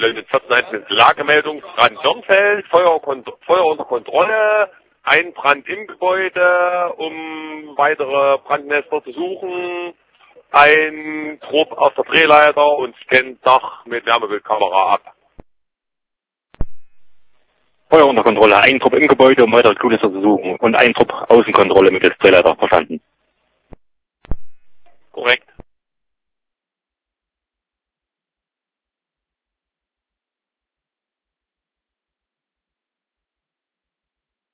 Leute 14 Lagemeldung, Brand Dörnfeld, Feuer unter Kontrolle, ein Brand im Gebäude, um weitere Brandnester zu suchen, ein Trupp auf der Drehleiter und scannt Dach mit Wärmebildkamera ab. Feuer unter Kontrolle, ein Trupp im Gebäude, um weitere Cluester zu suchen und ein Trupp Außenkontrolle mit Drehleiter, verstanden.